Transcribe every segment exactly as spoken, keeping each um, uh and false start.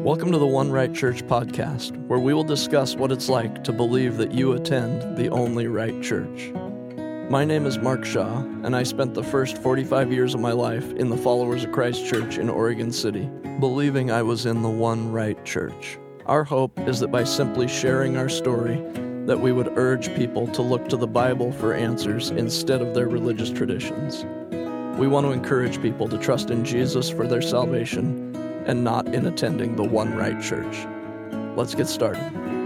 Welcome to the One Right Church podcast, where we will discuss what it's like to believe that you attend the only right church. My name is Mark Shaw, and I spent the first forty-five years of my life in the Followers of Christ Church in Oregon City, believing I was in the one right church. Our hope is that by simply sharing our story, that we would urge people to look to the Bible for answers instead of their religious traditions. We want to encourage people to trust in Jesus for their salvation and not in attending the one right church. Let's get started.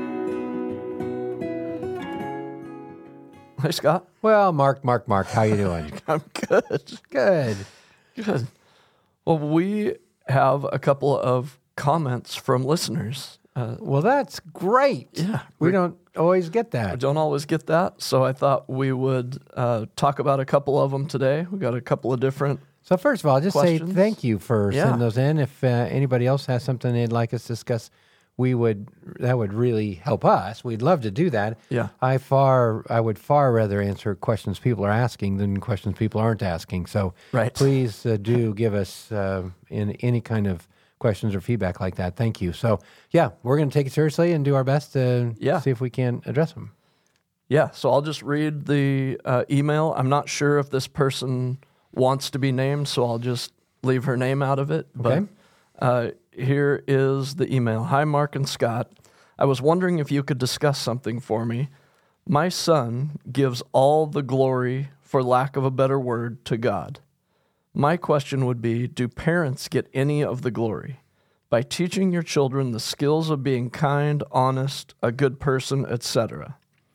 Hi, Scott. Well, Mark, Mark, Mark, how you doing? I'm good. Good. Good. Well, we have a couple of comments from listeners. Uh, Well, that's great. Yeah. We don't always get I that. don't always get that, so I thought we would uh, talk about a couple of them today. We got a couple of different. So first of all, just Questions? say thank you for Yeah. sending those in. If uh, anybody else has something they'd like us to discuss, we would. That would really help us. We'd love to do that. Yeah. I far, I would far rather answer questions people are asking than questions people aren't asking. So Right. please uh, do give us uh, in any kind of questions or feedback like that. Thank you. So yeah, we're going to take it seriously and do our best to Yeah. see if we can address them. Yeah, so I'll just read the uh, email. I'm not sure if this person wants to be named, so I'll just leave her name out of it. Okay. But uh, here is the email. Hi, Mark and Scott. I was wondering if you could discuss something for me. My son gives all the glory, for lack of a better word, to God. My question would be, do parents get any of the glory? By teaching your children the skills of being kind, honest, a good person, et cetera.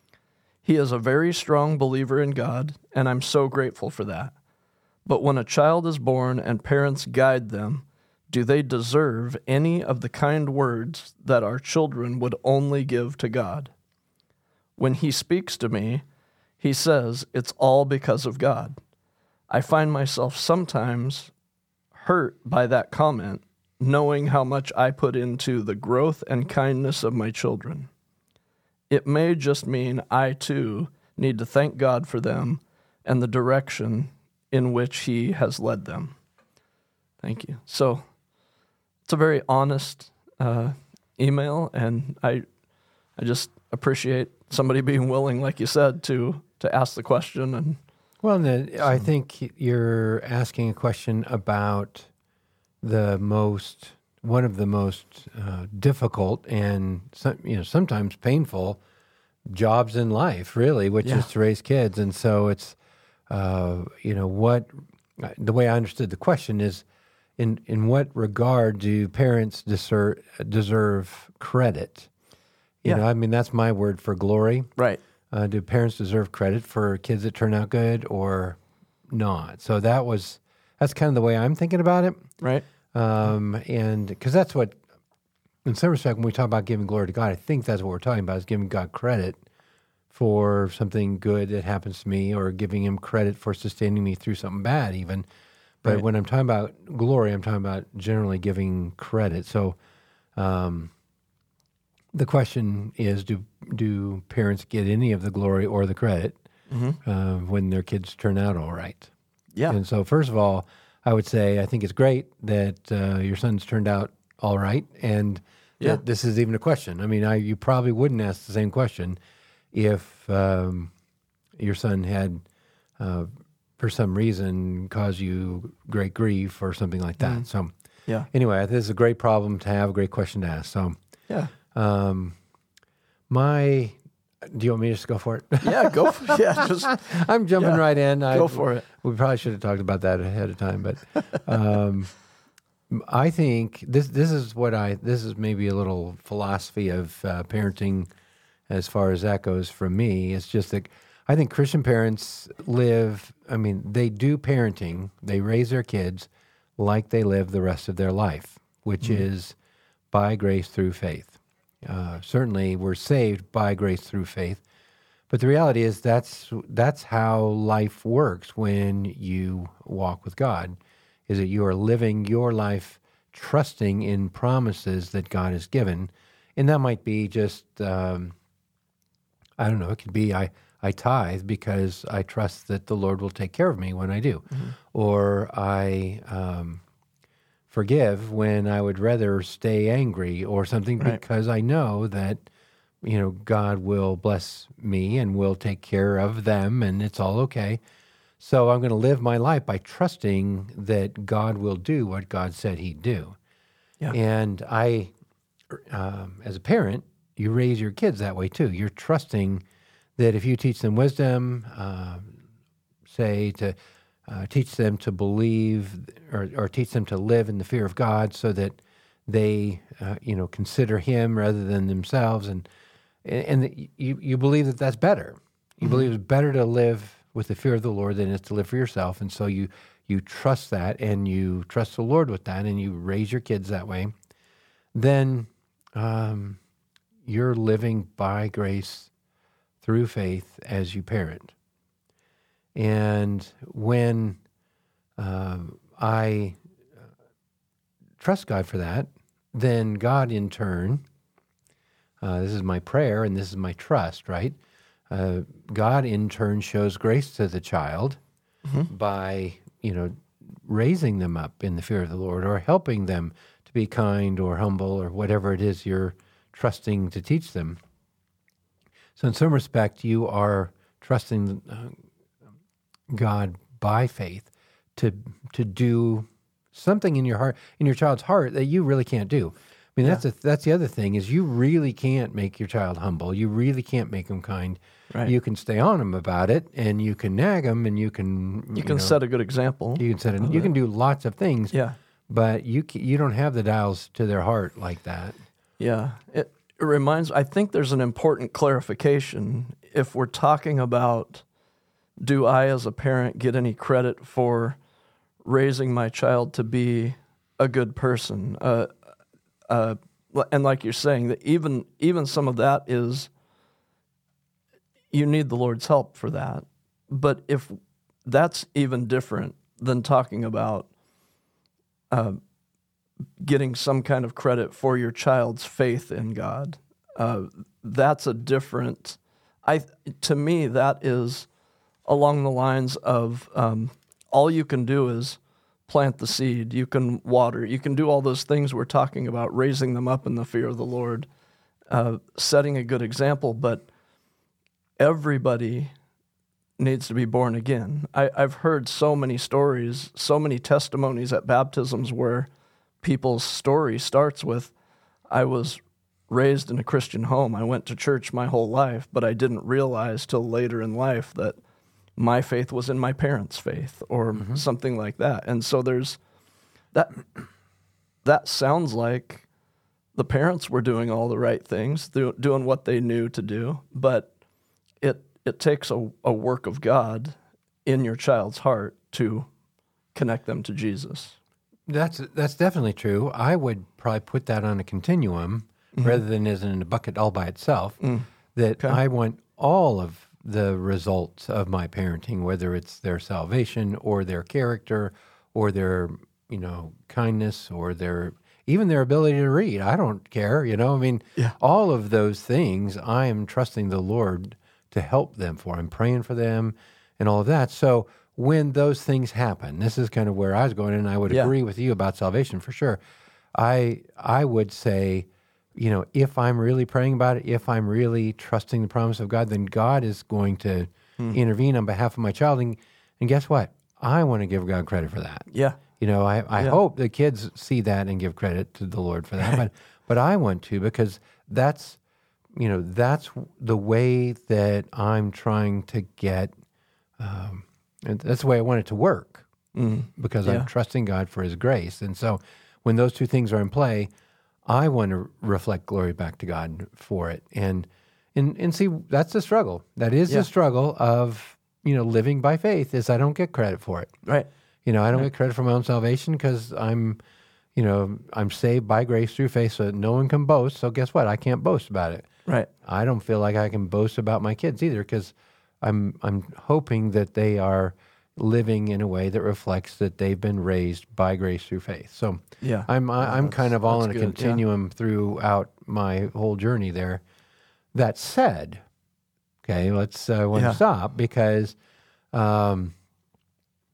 He is a very strong believer in God, and I'm so grateful for that. But when a child is born and parents guide them, do they deserve any of the kind words that our children would only give to God? When he speaks to me, he says it's all because of God. I find myself sometimes hurt by that comment, knowing how much I put into the growth and kindness of my children. It may just mean I, too, need to thank God for them and the direction in which he has led them. Thank you. So it's a very honest uh, email, and I I just appreciate somebody being willing, like you said, to to ask the question. And Well, the, I think you're asking a question about the most, one of the most uh, difficult and some, you know sometimes painful jobs in life, really, which Yeah. is to raise kids. And so it's, uh, you know, what the way I understood the question is, in in what regard do parents deserve deserve credit? You Yeah. know, I mean, that's my word for glory. right, Uh, do parents deserve credit for kids that turn out good or not? So that was that's kind of the way I'm thinking about it, right, um, and because that's what, in some respect, when we talk about giving glory to God, I think that's what we're talking about is giving God credit for something good that happens to me, or giving Him credit for sustaining me through something bad, even. But Right. when I'm talking about glory, I'm talking about generally giving credit. So. Um, The question is, do do parents get any of the glory or the credit uh, when their kids turn out all right? yeah, And so, first of all, I would say I think it's great that uh, your son's turned out all right, and Yeah. that this is even a question. I mean, I, you probably wouldn't ask the same question if um, your son had, uh, for some reason, caused you great grief or something like that. So, yeah, anyway, this is a great problem to have, a great question to ask. So. yeah, Um, my, do you want me to just go for it? yeah. Go, for, yeah, just I'm jumping Yeah, right in. I, go for it. We probably should have talked about that ahead of time, but um, I think this this is what I this is maybe a little philosophy of uh, parenting, as far as that goes. From me, it's just that I think Christian parents live. I mean, they do parenting. They raise their kids like they live the rest of their life, which is by grace through faith. Uh, certainly, we're saved by grace through faith, but the reality is that's that's how life works when you walk with God. Is that you are living your life trusting in promises that God has given, and that might be just um, I don't know. It could be I I tithe because I trust that the Lord will take care of me when I do, or I. Um, forgive when I would rather stay angry or something Right. because I know that, you know, God will bless me and will take care of them and it's all okay. So I'm going to live my life by trusting that God will do what God said he'd do. Yeah. And I, um, as a parent, you raise your kids that way too. You're trusting that if you teach them wisdom, uh, say to uh, teach them to believe or, or teach them to live in the fear of God so that they, uh, you know, consider him rather than themselves. And, and you, you believe that that's better. You mm-hmm. believe it's better to live with the fear of the Lord than it is to live for yourself. And so you, you trust that and you trust the Lord with that and you raise your kids that way. Then um, you're living by grace through faith as you parent. And when uh, I trust God for that, then God in turn, uh, this is my prayer and this is my trust, right? Uh, God in turn shows grace to the child mm-hmm. by, you know, raising them up in the fear of the Lord or helping them to be kind or humble or whatever it is you're trusting to teach them. So in some respect, you are trusting uh, God by faith to to do something in your heart, in your child's heart that you really can't do. I mean, yeah. that's a, that's the other thing is you really can't make your child humble. You really can't make them kind. Right. You can stay on them about it, and you can nag them, and you can you, you can know, set a good example. You can set a, you can do lots of things. Yeah, but you you don't have the dials to their heart like that. Yeah, it, it reminds. I think there's an important clarification if we're talking about. Do I, as a parent, get any credit for raising my child to be a good person? Uh, uh, and like you're saying, that even even some of that is you need the Lord's help for that. But if that's even different than talking about uh, getting some kind of credit for your child's faith in God, uh, that's a different. I to me that is. Along the lines of um, all you can do is plant the seed, you can water, you can do all those things we're talking about, raising them up in the fear of the Lord, uh, setting a good example, but everybody needs to be born again. I, I've heard so many stories, so many testimonies at baptisms where people's story starts with, I was raised in a Christian home, I went to church my whole life, but I didn't realize till later in life that my faith was in my parents' faith or mm-hmm. something like that. And so there's that, that sounds like the parents were doing all the right things, do, doing what they knew to do, but it, it takes a, a work of God in your child's heart to connect them to Jesus. That's, that's definitely true. I would probably put that on a continuum mm-hmm. rather than as in a bucket all by itself, mm. that okay. I want all of the results of my parenting, whether it's their salvation or their character or their, you know, kindness or their, even their ability to read. I don't care, you know, I mean, yeah. all of those things I am trusting the Lord to help them for. I'm praying for them and all of that. So when those things happen, this is kind of where I was going, and I would yeah. agree with you about salvation for sure. I I would say, you know, if I'm really praying about it, if I'm really trusting the promise of God, then God is going to hmm. intervene on behalf of my child. And, and guess what? I want to give God credit for that. Yeah. You know, I, I yeah. hope the kids see that and give credit to the Lord for that. but but I want to, because that's, you know, that's the way that I'm trying to get, um, and that's the way I want it to work, mm. because yeah. I'm trusting God for his grace. And so when those two things are in play, I want to reflect glory back to God for it. And and and see, that's the struggle. That is yeah. the struggle of, you know, living by faith, is I don't get credit for it. Right. You know, I don't right. get credit for my own salvation because I'm, you know, I'm saved by grace through faith, so no one can boast. So guess what? I can't boast about it. Right. I don't feel like I can boast about my kids either, because I'm I'm hoping that they are living in a way that reflects that they've been raised by grace through faith. So yeah, I'm I, yeah, I'm kind of all in a good, continuum yeah. throughout my whole journey there. That said, okay, let's uh, want to yeah. stop because um,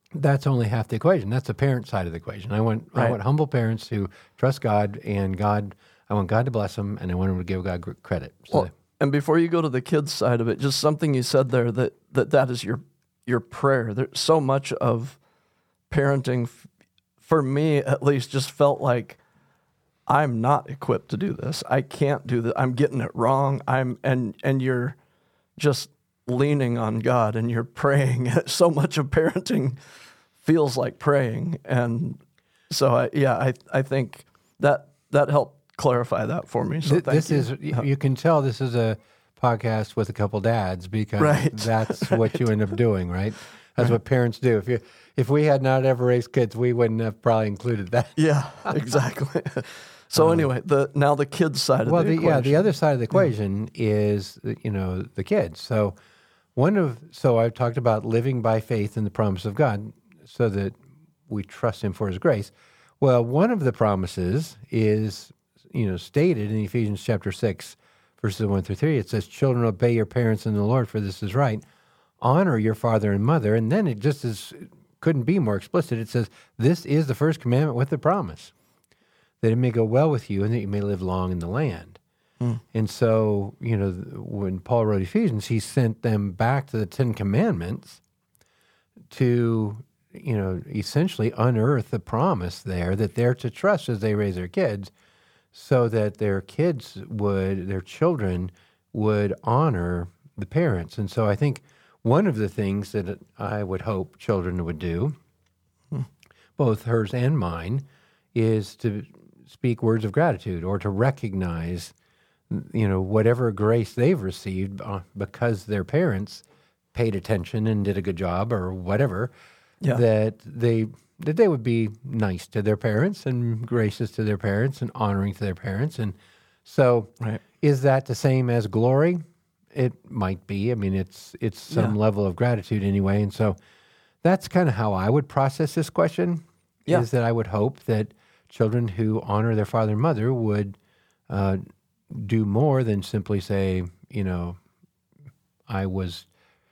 that's only half the equation. That's the parent side of the equation. I want Right. I want humble parents who trust God, and God. I want God to bless them, and I want them to give God gr- credit. So Well, and before you go to the kids side of it, just something you said there that that, that is your your prayer. There's so much of parenting, f- for me at least, just felt like I'm not equipped to do this. I can't do that. I'm getting it wrong. I'm and and you're just leaning on God and you're praying. So much of parenting feels like praying, and so I, yeah, I I think that that helped clarify that for me. So Th- thank this you. is you, you can tell this is a podcast with a couple dads because Right. that's what you end up doing, right? That's what parents do. If you if we had not ever raised kids, we wouldn't have probably included that. Yeah, exactly. So anyway, the now the kids side of Well, the the, equation. yeah, the other side of the equation is you know the kids. So one of so I talked about living by faith in the promise of God, so that we trust Him for His grace. Well, one of the promises is you know stated in Ephesians chapter six, verses one through three. It says, "Children, obey your parents in the Lord, for this is right. Honor your father and mother." And then it just is couldn't be more explicit. It says, "This is the first commandment with the promise, that it may go well with you and that you may live long in the land." Mm. And so, you know, when Paul wrote Ephesians, he sent them back to the Ten Commandments to, you know, essentially unearth the promise there that they're to trust as they raise their kids, so that their kids would, their children would honor the parents. And so I think one of the things that I would hope children would do, hmm. both hers and mine, is to speak words of gratitude or to recognize, you know, whatever grace they've received uh, because their parents paid attention and did a good job or whatever, Yeah. that they that they would be nice to their parents and gracious to their parents and honoring to their parents. And so Right. is that the same as glory? It might be. I mean, it's it's some Yeah. level of gratitude anyway. And so that's kind of how I would process this question, Yeah. is that I would hope that children who honor their father and mother would uh, do more than simply say, you know, I was,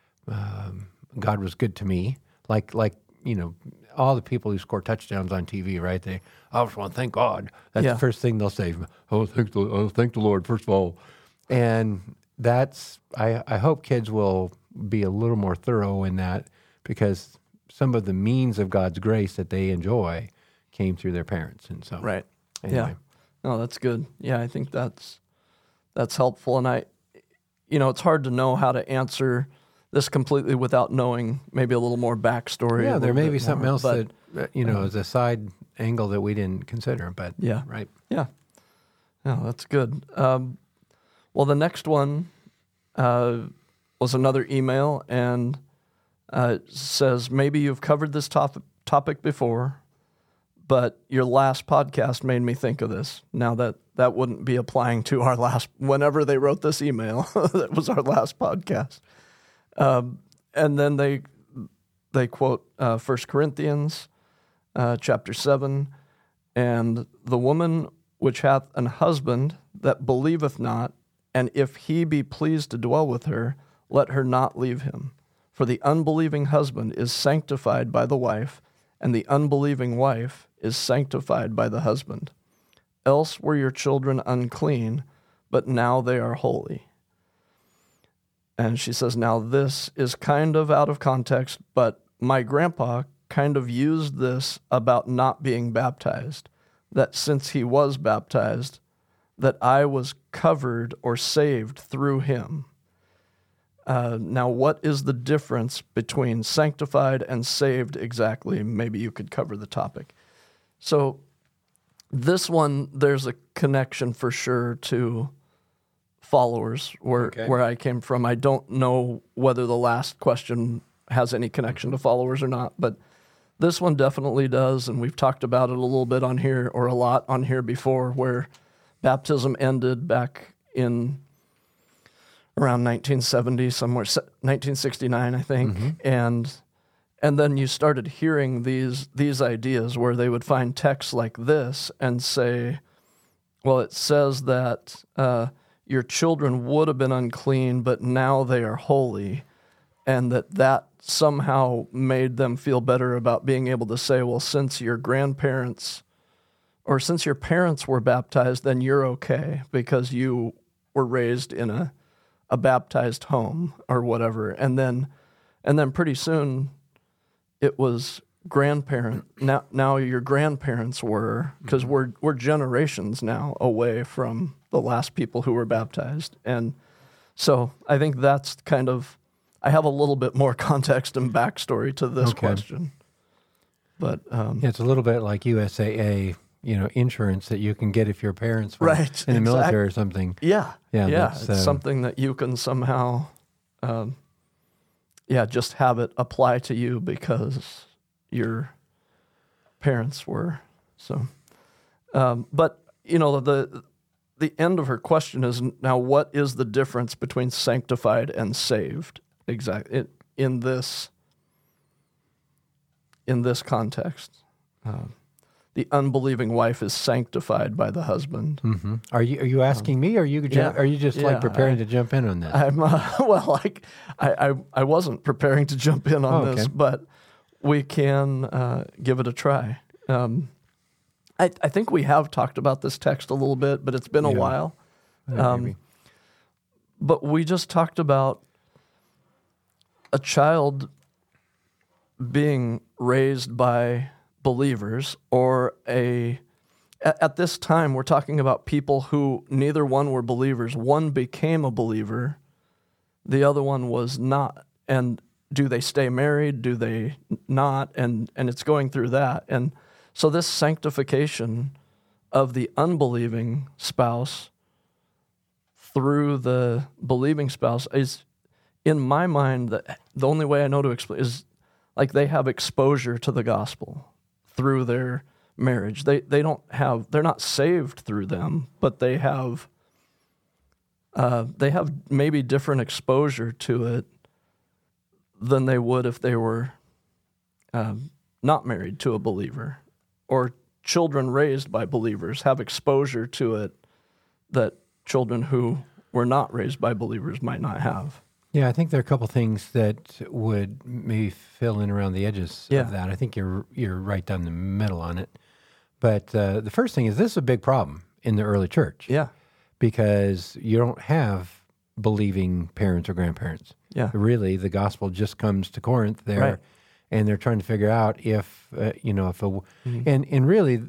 um, God was good to me. Like, like you know, all the people who score touchdowns on T V, right? They, I just want to thank God. That's Yeah. the first thing they'll say. Oh, thank the, oh, thank the Lord, first of all. And that's, I, I hope kids will be a little more thorough in that, because some of the means of God's grace that they enjoy came through their parents. And so, Right. anyway. Yeah. No, that's good. Yeah, I think that's that's helpful. And I, you know, it's hard to know how to answer this completely without knowing maybe a little more backstory. Yeah, a there little may bit be something more, else but, that, uh, you know, is a side angle that we didn't consider, but Yeah. right. Yeah. Yeah, that's good. Um, well, the next one uh, was another email, and uh, it says, maybe you've covered this top- topic before, but your last podcast made me think of this. Now that that wouldn't be applying to our last, whenever they wrote this email, that was our last podcast. Um, and then they they quote uh, First Corinthians uh, chapter seven, and the woman which hath an husband that believeth not, and if he be pleased to dwell with her, let her not leave him. For the unbelieving husband is sanctified by the wife, and the unbelieving wife is sanctified by the husband. Else were your children unclean, but now they are holy. And she says, now this is kind of out of context, but my grandpa kind of used this about not being baptized, that since he was baptized, that I was covered or saved through him. Uh, now, what is the difference between sanctified and saved exactly? Maybe you could cover the topic. So this one, there's a connection for sure to followers where Okay. where I came from. I don't know whether the last question has any connection to followers or not, but this one definitely does, and we've talked about it a little bit on here, or a lot on here before, where baptism ended back in around nineteen seventy, somewhere nineteen sixty-nine, I think, Mm-hmm. and and then you started hearing these these ideas where they would find texts like this and say, well, it says that uh, your children would have been unclean, but now they are holy, and that that somehow made them feel better about being able to say, well, since your grandparents or since your parents were baptized, then you're okay because you were raised in a, a baptized home or whatever. And then, and then pretty soon it was grandparent. Now, now your grandparents were, because we're, we're generations now away from the last people who were baptized. And so I think that's kind of, I have a little bit more context and backstory to this Okay. question. But um, Yeah, it's a little bit like U S A A, you know, insurance that you can get if your parents were Right, in the military exact- or something. yeah, Yeah, yeah, that's, it's um, something that you can somehow, um, yeah, just have it apply to you because your parents were. So, um, but you know, the the end of her question is now: what is the difference between sanctified and saved? Exactly in, in this in this context, uh, the unbelieving wife is sanctified by the husband. hmm Are you are you asking me, or are you ju- yeah. are you just Yeah, like preparing I- to jump in on this? I'm uh, well, like I, I I wasn't preparing to jump in on Oh, this, okay. but we can uh, give it a try. Um, I I think we have talked about this text a little bit, but it's been a Yeah. while. Uh, Um, maybe. But we just talked about a child being raised by believers, or a at, at this time we're talking about people who neither one were believers. One became a believer, the other one was not. And do they stay married? Do they not? And and it's going through that. And so this sanctification of the unbelieving spouse through the believing spouse is, in my mind, the, the only way I know to explain is like they have exposure to the gospel through their marriage. They they don't have, they're not saved through them, but they have uh, they have maybe different exposure to it than they would if they were um, not married to a believer, or children raised by believers have exposure to it that children who were not raised by believers might not have. Yeah, I think there are a couple things that would maybe fill in around the edges Yeah. of that. I think you're you're right down the middle on it. But uh, the first thing is this is a big problem in the early church. Yeah. Because you don't have believing parents or grandparents. Yeah. Really, the gospel just comes to Corinth there, Right. and they're trying to figure out if, uh, you know, if a, Mm-hmm. and, and really,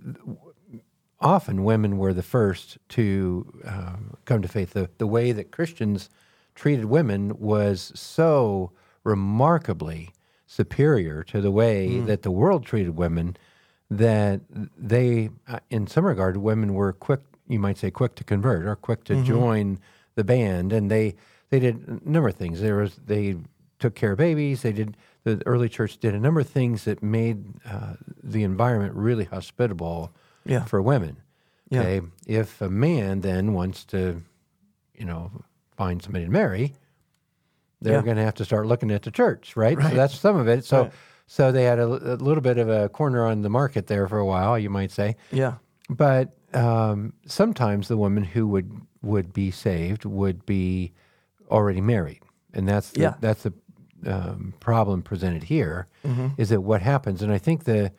often women were the first to um, come to faith. The, the way that Christians treated women was so remarkably superior to the way Mm. that the world treated women that they, uh, in some regard, women were quick, you might say, quick to convert or quick to join the band. And they, they did a number of things. There was, they took care of babies. They did, the early church did a number of things that made uh, the environment really hospitable Yeah. for women. Yeah. Okay. If a man then wants to, you know, find somebody to marry, they're Yeah. going to have to start looking at the church, right? Right. So that's some of it. So, Right. so they had a, a little bit of a corner on the market there for a while, you might say. Yeah. But um, sometimes the woman who would would be saved would be already married, and that's the, Yeah. that's the um, problem presented here. Is that what happens? And I think the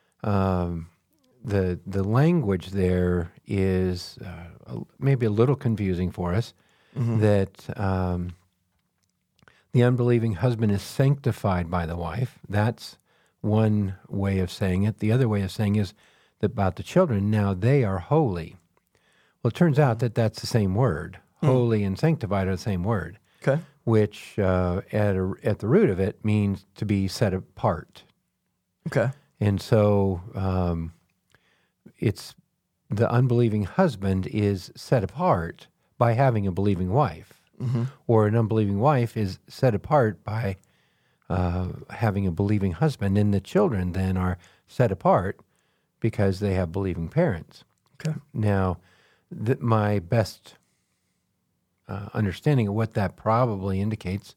um, the the language there is uh, a- maybe a little confusing for us. That um, the unbelieving husband is sanctified by the wife. That's one way of saying it. The other way of saying is that about the children, now they are holy. Well, it turns out that that's the same word. Holy and sanctified are the same word, Okay. which uh, at, a, at the root of it means to be set apart. Okay. And so um, it's the unbelieving husband is set apart by having a believing wife, or an unbelieving wife is set apart by uh, having a believing husband, and the children then are set apart because they have believing parents. Okay. Now, th- my best uh, understanding of what that probably indicates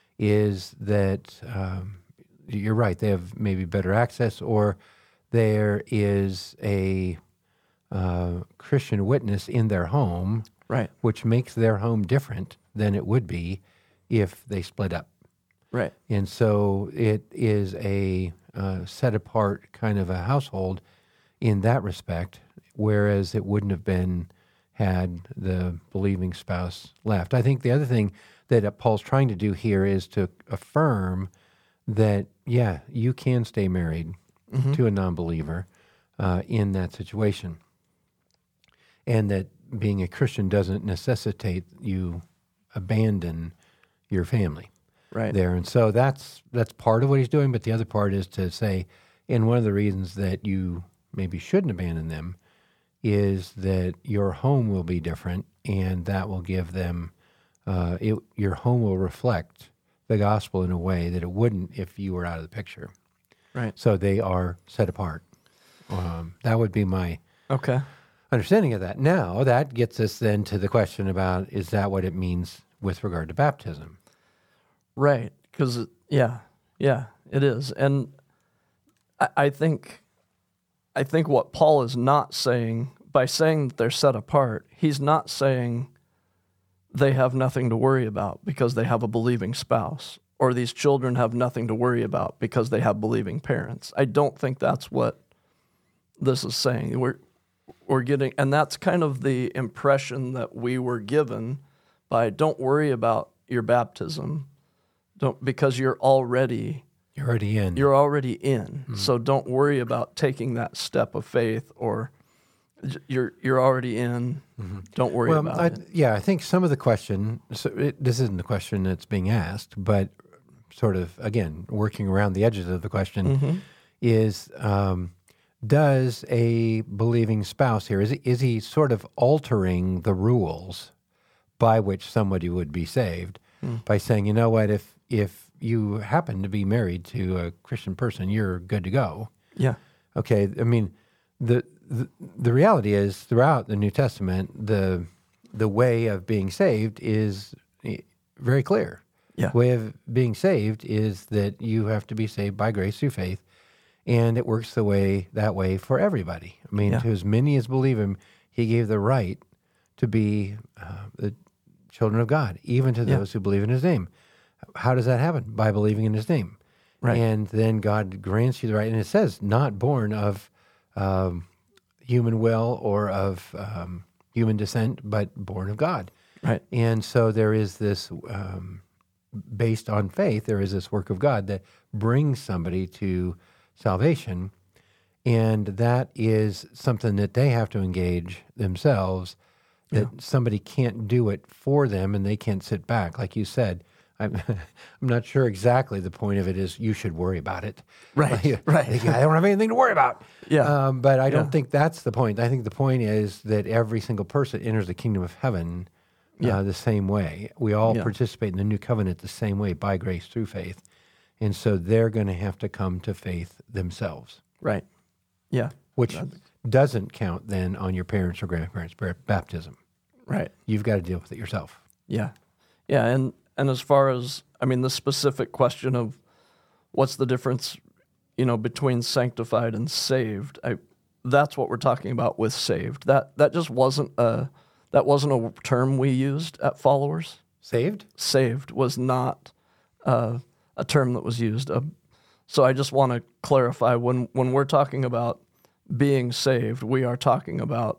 is that um, you're right, they have maybe better access, or there is a uh, Christian witness in their home, Right. which makes their home different than it would be if they split up. Right. And so it is a uh, set apart kind of a household in that respect, whereas it wouldn't have been had the believing spouse left. I think the other thing that uh, Paul's trying to do here is to affirm that, yeah, you can stay married mm-hmm. to a non-believer uh, in that situation, and that being a Christian doesn't necessitate you abandon your family right there. And so that's that's part of what he's doing, but the other part is to say, and one of the reasons that you maybe shouldn't abandon them is that your home will be different, and that will give them, uh, it, your home will reflect the gospel in a way that it wouldn't if you were out of the picture. Right. So they are set apart. Um, that would be my okay understanding of that. Now, that gets us then to the question about, is that what it means with regard to baptism? Right, because, yeah, yeah, it is. And I, I think I think what Paul is not saying, by saying that they're set apart, he's not saying they have nothing to worry about because they have a believing spouse, or these children have nothing to worry about because they have believing parents. I don't think that's what this is saying. We're we're getting, and that's kind of the impression that we were given by, don't worry about your baptism, don't because you're already You're already in. You're already in. Mm-hmm. So don't worry about taking that step of faith, or you're you're already in. Mm-hmm. Don't worry well, about I, it. Yeah, I think some of the question, so it, this isn't the question that's being asked, but sort of, again, working around the edges of the question mm-hmm. is, um, does a believing spouse here, is he, is he sort of altering the rules by which somebody would be saved mm. by saying, you know what, if if you happen to be married to a Christian person, you're good to go. Yeah. Okay. I mean, the, the the reality is throughout the New Testament, the the way of being saved is very clear. Yeah. The way of being saved is that you have to be saved by grace through faith, and it works the way that way for everybody. I mean, yeah. to as many as believe him, he gave the right to be uh, the children of God, even to those yeah. who believe in his name. How does that happen? By believing in his name. Right. And then God grants you the right. And it says, not born of um, human will or of um, human descent, but born of God. Right. And so there is this, um, based on faith, there is this work of God that brings somebody to salvation. And that is something that they have to engage themselves, that yeah. somebody can't do it for them, and they can't sit back. Like you said, I'm, I'm not sure exactly the point of it is you should worry about it. Right, like, right. Like, I don't have anything to worry about. Yeah. Um, but I don't yeah. think that's the point. I think the point is that every single person enters the kingdom of heaven yeah. uh, the same way. We all yeah. participate in the new covenant the same way, by grace through faith. And so they're going to have to come to faith themselves. Right. Yeah. Which That's... doesn't count then on your parents' or grandparents' baptism. Right. You've got to deal with it yourself. Yeah. Yeah, and And as far as, I mean, the specific question of what's the difference, you know, between sanctified and saved, I, that's what we're talking about with saved. That that just wasn't a, that wasn't a term we used at Followers. Saved? Saved was not uh, a term that was used. Uh, so I just want to clarify, when, when we're talking about being saved, we are talking about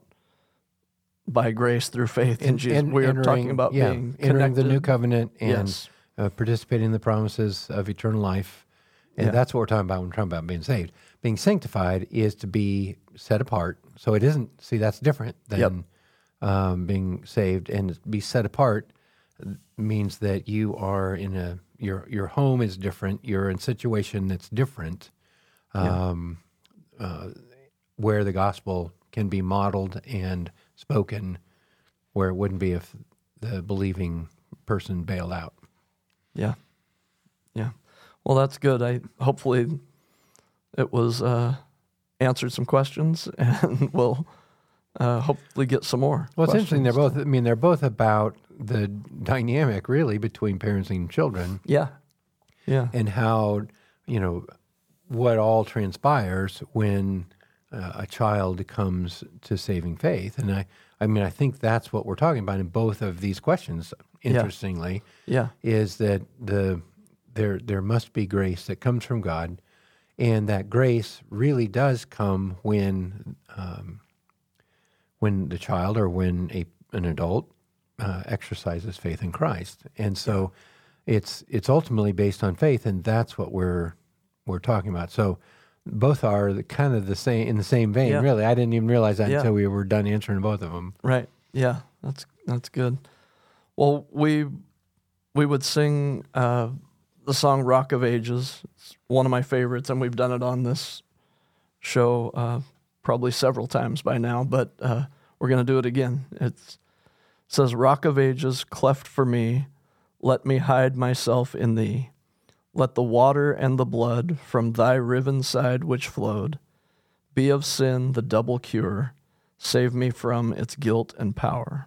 by grace through faith in, in Jesus. In, we are entering, talking about yeah, being entering connected. the new covenant and yes. uh, participating in the promises of eternal life. And yeah. that's what we're talking about when we're talking about being saved. Being sanctified is to be set apart. So it isn't, see, that's different than yep. um, being saved. And be set apart means that you are in a, your your home is different. You're in a situation that's different, um, yeah. uh, where the gospel can be modeled and spoken, where it wouldn't be if the believing person bailed out. Yeah, yeah. Well, that's good. I hopefully it was uh, answered some questions, and we'll uh, hopefully get some more. Well, it's interesting. They're both. To... I mean, they're both about the dynamic, really, between parents and children. Yeah, yeah, and how, you know, what all transpires when uh, a child comes to saving faith. And I, I mean, I think that's what we're talking about in both of these questions. Interestingly, yeah, is that the there there must be grace that comes from God, and that grace really does come when um, when the child or when a an adult uh, exercises faith in Christ, and so it's it's ultimately based on faith, and that's what we're we're talking about. So both are the, kind of the same in the same vein. Yeah. Really, I didn't even realize that Yeah. until we were done answering both of them. Right. Yeah. That's that's good. Well, we we would sing uh, the song "Rock of Ages." It's one of my favorites, and we've done it on this show uh, probably several times by now. But uh, we're going to do it again. It's, it says, "Rock of Ages, cleft for me, let me hide myself in thee. Let the water and the blood from thy riven side which flowed be of sin the double cure. Save me from its guilt and power.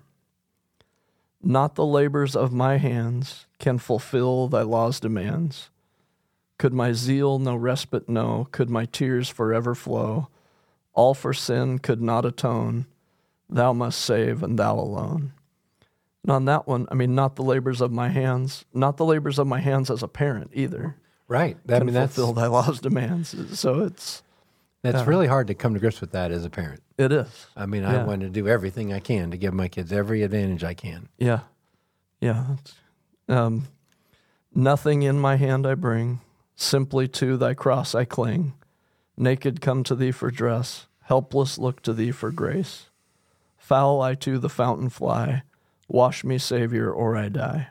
Not the labors of my hands can fulfill thy law's demands. Could my zeal no respite know, could my tears forever flow, all for sin could not atone, thou must save and thou alone." And on that one, I mean, not the labors of my hands, not the labors of my hands as a parent either. Right. I Can mean, that's fulfill thy law's demands. So it's that's uh, really hard to come to grips with that as a parent. it is. I mean, I Yeah. want to do everything I can to give my kids every advantage I can. Yeah, yeah. That's, um, nothing in my hand I bring, simply to thy cross I cling. Naked come to thee for dress, helpless look to thee for grace. Foul I to the fountain fly, wash me, Savior, or I die.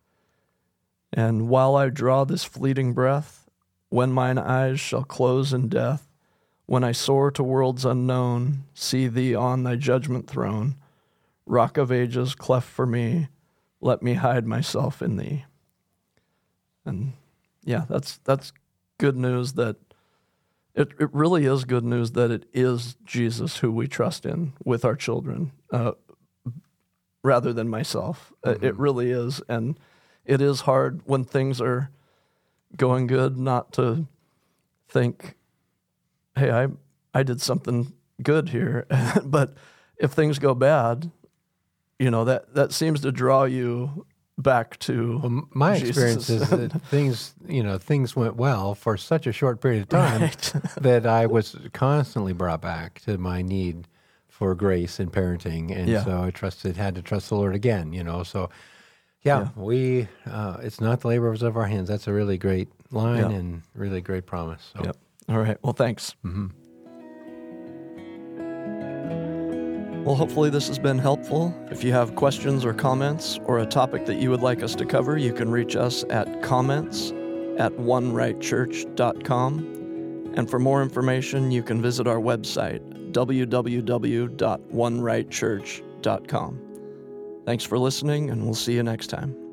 And while I draw this fleeting breath, when mine eyes shall close in death, when I soar to worlds unknown, see thee on thy judgment throne, Rock of Ages, cleft for me, let me hide myself in thee. And yeah, that's that's good news that it, it really is good news that it is Jesus who we trust in with our children. Uh, rather than myself. Mm-hmm. It really is. And it is hard when things are going good not to think, hey, I I did something good here. But if things go bad, you know, that, that seems to draw you back to well, my Jesus. experience is that things, you know, things went well for such a short period of time Right. that I was constantly brought back to my need for grace in parenting, and Yeah. so I trusted, had to trust the Lord again, you know. So, yeah, Yeah. we, uh, it's not the labors of our hands. That's a really great line Yeah. and really great promise. So. Yep. All right. Well, thanks. Mm-hmm. Well, hopefully this has been helpful. If you have questions or comments or a topic that you would like us to cover, you can reach us at comments at one right church dot com. And for more information, you can visit our website, w w w dot one right church dot com. Thanks for listening, and we'll see you next time.